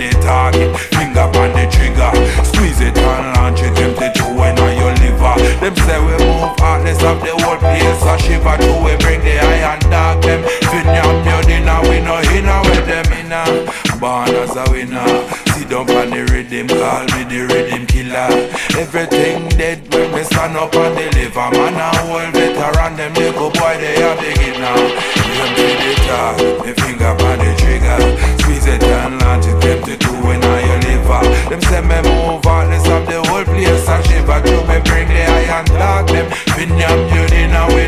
the target, finger on the trigger. Squeeze it and launch it, tempted to when on your liver. Them say we move heartless of the whole place a shiver till we bring the iron dark them. Finyam your dinner, we no inna with them inna. Born as a winner, sit down on the rhythm, call me the rhythm killer. Everything dead when we stand up and deliver. Man a whole veteran, them little boy they have the hit now. Them to the top, the finger on the trigger. Squeeze it and launch it, tempted to when on your liver. Them say me move heartless of the whole place a shiver till me bring the iron dark them. Finyam your dinner, we